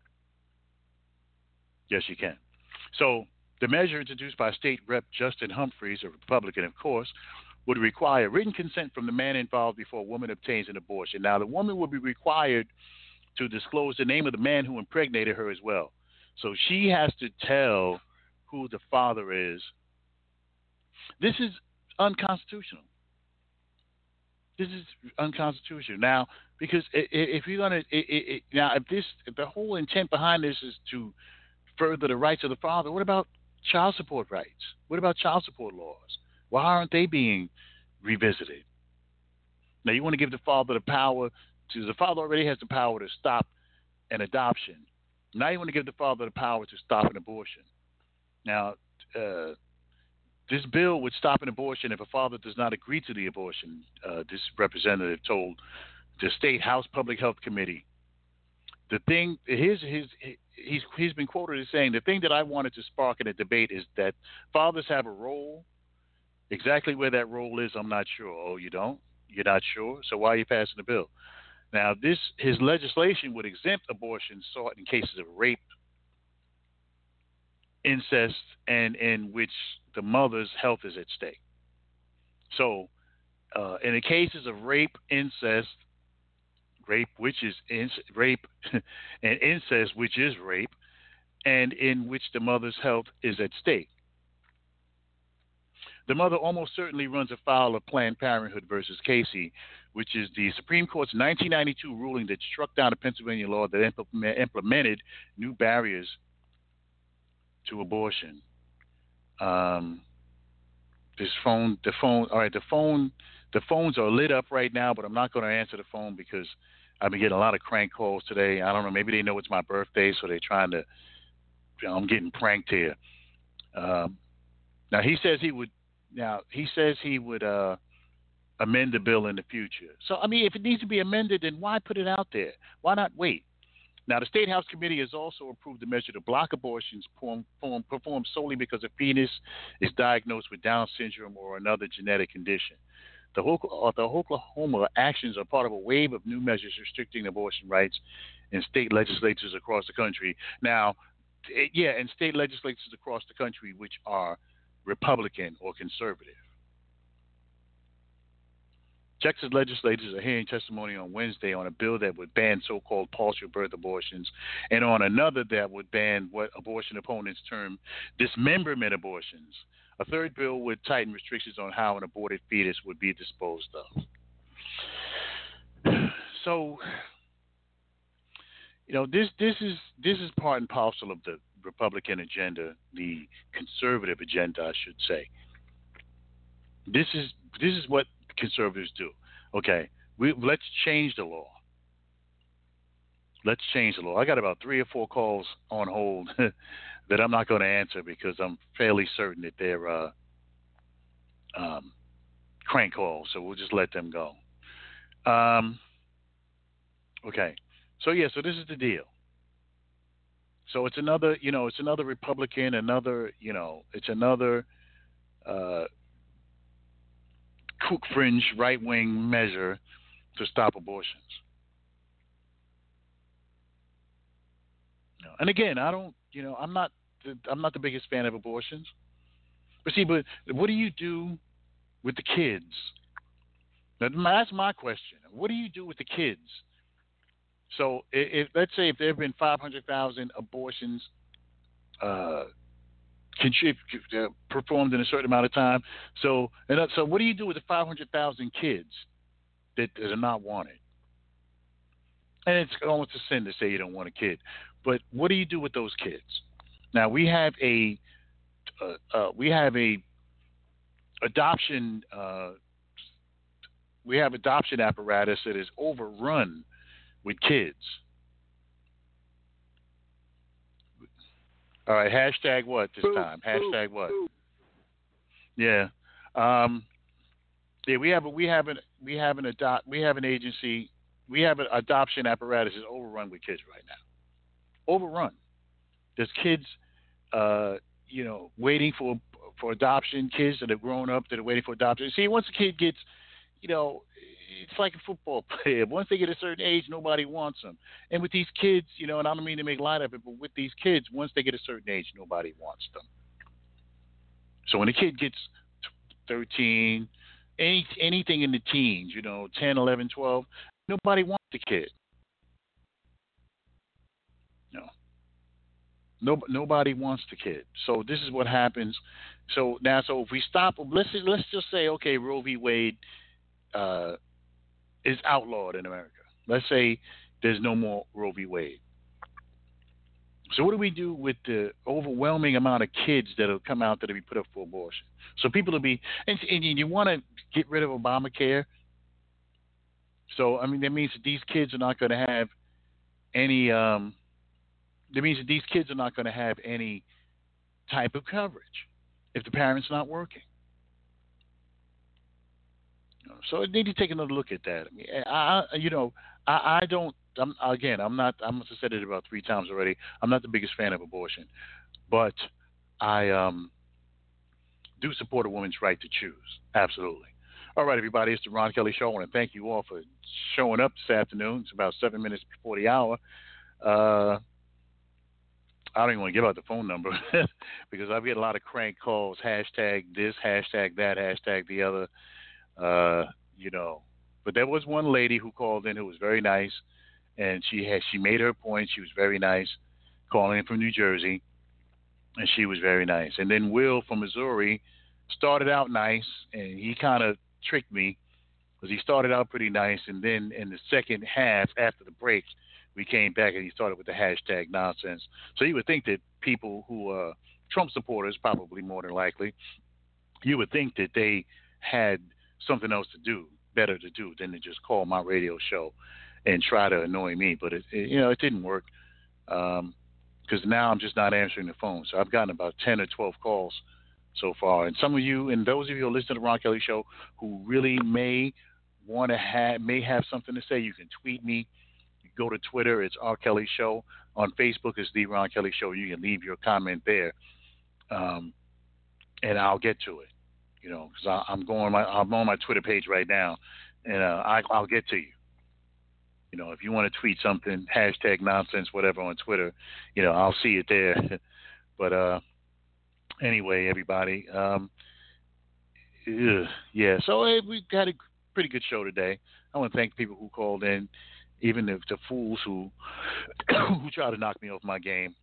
Speaker 3: Yes, you can. So the measure introduced by State Rep Justin Humphreys, a Republican, of course, would require written consent from the man involved before a woman obtains an abortion. Now, the woman would be required to disclose the name of the man who impregnated her as well. So she has to tell who the father is. This is unconstitutional. This is unconstitutional. Now, because if you're gonna, if the whole intent behind this is to further the rights of the father, what about child support rights? What about child support laws? Why aren't they being revisited? Now, you want to give the father the power to. The father already has the power to stop an adoption. Now you want to give the father the power to stop an abortion. Now, this bill would stop an abortion if a father does not agree to the abortion, this representative told the State House Public Health Committee. The thing, he's been quoted as saying, the thing that I wanted to spark in a debate is that fathers have a role. Exactly where that role is, I'm not sure. Oh, you don't? You're not sure? So why are you passing the bill? Now, his legislation would exempt abortions sought in cases of rape, incest, and in which the mother's health is at stake. So, in the cases of rape, incest, which is rape, and incest, which is rape, and in which the mother's health is at stake, the mother almost certainly runs afoul of Planned Parenthood versus Casey, which is the Supreme Court's 1992 ruling that struck down a Pennsylvania law that implemented new barriers to abortion. The phones are lit up right now, but I'm not going to answer the phone because I've been getting a lot of crank calls today. I don't know, maybe they know it's my birthday, so they're trying to. I'm getting pranked here. Now he says he would amend the bill in the future. So I mean, if it needs to be amended, then why put it out there? Why not wait? Now, the State House Committee has also approved a measure to block abortions performed solely because a fetus is diagnosed with Down syndrome or another genetic condition. The Oklahoma actions are part of a wave of new measures restricting abortion rights in state legislatures across the country. Now, in state legislatures across the country which are Republican or conservative. Texas legislators are hearing testimony on Wednesday on a bill that would ban so-called partial birth abortions and on another that would ban what abortion opponents term dismemberment abortions. A third bill would tighten restrictions on how an aborted fetus would be disposed of. So, this is part and parcel of the Republican agenda, the conservative agenda, I should say. This is this is what conservatives do. Okay, let's change the law. Let's change the law. I got about 3 or 4 calls on hold that I'm not going to answer because I'm fairly certain that they're crank calls. So we'll just let them go. Okay. So this is the deal. So it's another Republican, it's another kook fringe right-wing measure to stop abortions. And again, I'm not the biggest fan of abortions. But what do you do with the kids? Now, that's my question. What do you do with the kids? So, let's say if there have been 500,000 abortions performed in a certain amount of time, so what do you do with the 500,000 kids that are not wanted? And it's almost a sin to say you don't want a kid, but what do you do with those kids? Now we have a adoption apparatus that is overrun with kids. All right, hashtag what this time? Hashtag what? Yeah, we have an agency. We have an adoption apparatus that's overrun with kids right now. Overrun. There's kids, waiting for adoption. Kids that have grown up that are waiting for adoption. See, once a kid gets, it's like a football player. Once they get a certain age, nobody wants them. And with these kids, and I don't mean to make light of it, but with these kids, once they get a certain age, nobody wants them. So when a kid gets 13, anything in the teens, 10, 11, 12, nobody wants the kid. No. Nobody wants the kid. So this is what happens. So if we stop, let's just say, okay, Roe v. Wade is outlawed in America. Let's say there's no more Roe v. Wade. So what do we do with the overwhelming amount of kids that will come out that will be put up for abortion? So people will be, and you want to get rid of Obamacare. So, that means that these kids are not going to have any, type of coverage if the parent's not working. So they need to take another look at that. I'm not, I must have said it about 3 times already. I'm not the biggest fan of abortion, but I do support a woman's right to choose. Absolutely. All right, everybody, it's the Ron Kelly Show. I want to thank you all for showing up this afternoon. It's about 7 minutes before the hour. I don't even want to give out the phone number because I've got a lot of crank calls, hashtag this, hashtag that, hashtag the other, But there was one lady who called in who was very nice, and she made her point. She was very nice, calling in from New Jersey, and she was very nice. And then Will from Missouri started out nice, and he kind of tricked me because he started out pretty nice, and then in the second half after the break, we came back and he started with the hashtag nonsense. So you would think that people who are Trump supporters, probably more than likely, you would think that they had something else to do, better to do than to just call my radio show and try to annoy me. But it didn't work because now I'm just not answering the phone. So I've gotten about 10 or 12 calls so far. And some of you, and those of you who listen to the Ron Kelly Show who really may have something to say, you can tweet me. Go to Twitter, it's R. Kelly Show. On Facebook, it's The Ron Kelly Show. You can leave your comment there, and I'll get to it. Because I'm on my Twitter page right now, and I'll get to you. If you want to tweet something, hashtag nonsense, whatever on Twitter, I'll see it there. But anyway, everybody, yeah. So we got a pretty good show today. I want to thank people who called in. Even the fools who try to knock me off my game,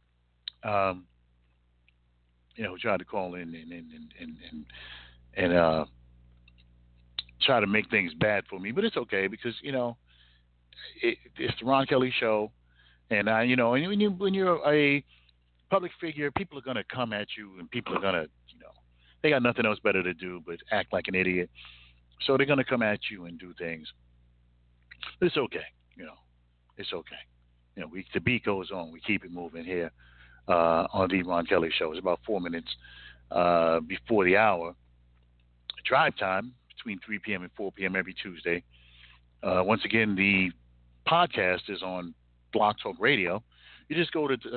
Speaker 3: who tried to call in and try to make things bad for me. But it's okay because it's the Ron Kelly Show, and when you're a public figure, people are going to come at you, and people are going to They got nothing else better to do but act like an idiot. So they're going to come at you and do things. But it's okay. It's okay. The beat goes on. We keep it moving here on the Ron Kelly Show. It's about 4 minutes before the hour. Drive time between 3 p.m. and 4 p.m. every Tuesday. Once again, the podcast is on Blog Talk Radio. You just go to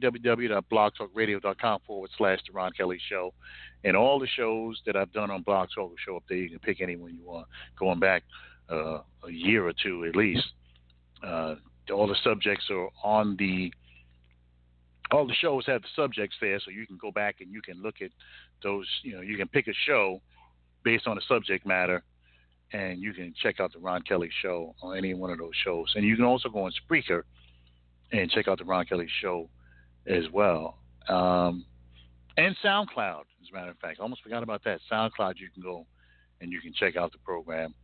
Speaker 3: www.blogtalkradio.com/The Ron Kelly Show. And all the shows that I've done on Blog Talk will show up there. You can pick any one you want, going back a year or two at least. All the subjects are on all the shows have the subjects there, so you can go back and you can look at those. You can pick a show based on the subject matter, and you can check out the Ron Kelly Show on any one of those shows. And you can also go on Spreaker and check out the Ron Kelly Show as well. And SoundCloud, as a matter of fact. I almost forgot about that. SoundCloud, you can go and you can check out the program.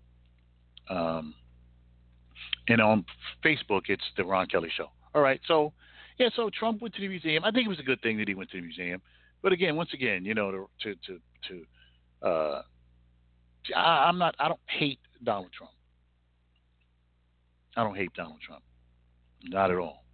Speaker 3: And on Facebook, it's the Ron Kelly Show. All right, so Trump went to the museum. I think it was a good thing that he went to the museum. But again, once again, I don't hate Donald Trump. I don't hate Donald Trump. Not at all.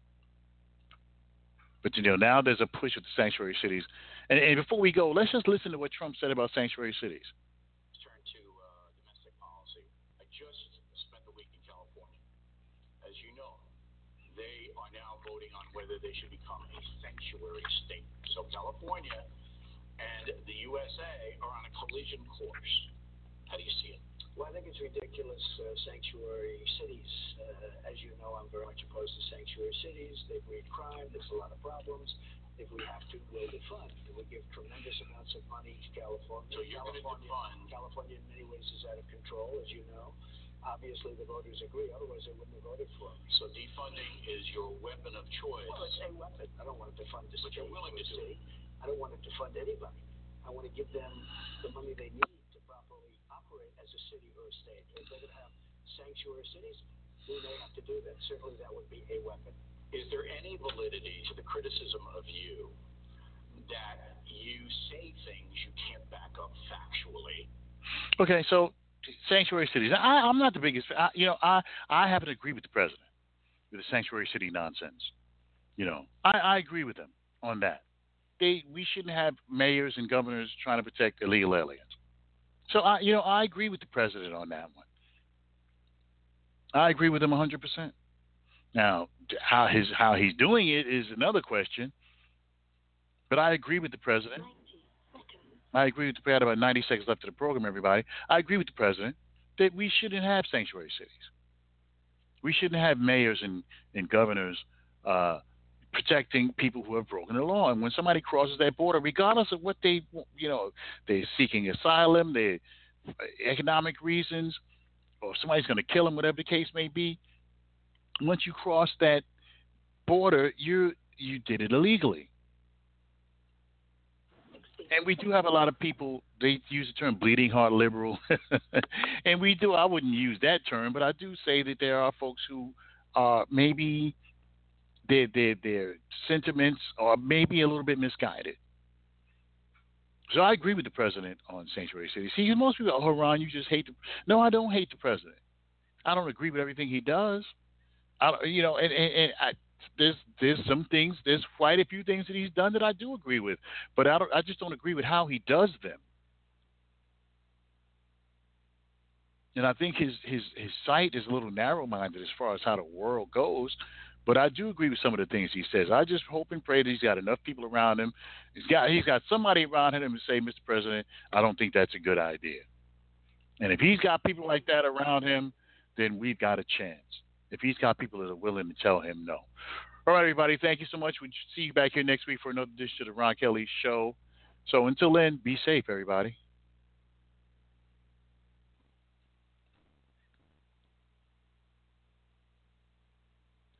Speaker 3: But, now there's a push with the sanctuary cities. And before we go, let's just listen to what Trump said about sanctuary cities.
Speaker 12: Let's turn to domestic policy. I just spent the week in California. As you know, they are now voting on whether they should become a sanctuary state. So California and the USA are on a collision course. How do you see it?
Speaker 14: Well, I think it's ridiculous, sanctuary cities. As you know, I'm very much opposed to sanctuary cities. They breed crime. There's a lot of problems. If we have to, we'll defund. We give tremendous amounts of money to California.
Speaker 12: So you're going to defund.
Speaker 14: California, in many ways, is out of control, as you know. Obviously, the voters agree. Otherwise, they wouldn't have voted for it.
Speaker 12: So defunding is your weapon of choice.
Speaker 14: Well, it's a weapon. I don't want it to fund the
Speaker 12: state. But you're willing to do it.
Speaker 14: I don't want it to fund anybody. I want to give them the money they need to properly operate as a city or a state. If they're going to have sanctuary cities, we may have to do that. Certainly, that would be a weapon.
Speaker 12: Is there any validity to the criticism of you that you say things you can't back up factually?
Speaker 3: Okay, so sanctuary cities. I'm not the biggest. I happen to agree with the president with the sanctuary city nonsense. I agree with them on that. We shouldn't have mayors and governors trying to protect illegal aliens. So I agree with the president on that one. I agree with him 100%. Now, how he's doing it is another question. But I agree with the president. I agree with the president. About 90 seconds left of the program, everybody. I agree with the president that we shouldn't have sanctuary cities. We shouldn't have mayors and governors protecting people who have broken the law. And when somebody crosses that border, regardless of what they're seeking asylum, their economic reasons, or somebody's going to kill them, whatever the case may be, once you cross that border, you did it illegally. And we do have a lot of people, they use the term bleeding heart liberal. And we do, I wouldn't use that term, but I do say that there are folks who are maybe their sentiments are maybe a little bit misguided. So I agree with the president on sanctuary cities. See, most people, Ron, you just hate No, I don't hate the president. I don't agree with everything he does. There's some things, there's quite a few things that he's done that I do agree with, but I just don't agree with how he does them. And I think his sight is a little narrow-minded as far as how the world goes, but I do agree with some of the things he says. I just hope and pray that he's got enough people around him. He's got somebody around him to say, Mr. President, I don't think that's a good idea. And if he's got people like that around him, then we've got a chance. If he's got people that are willing to tell him no. All right, everybody, thank you so much. We'll see you back here next week for another edition of the Ron Kelly Show. So until then, be safe, everybody.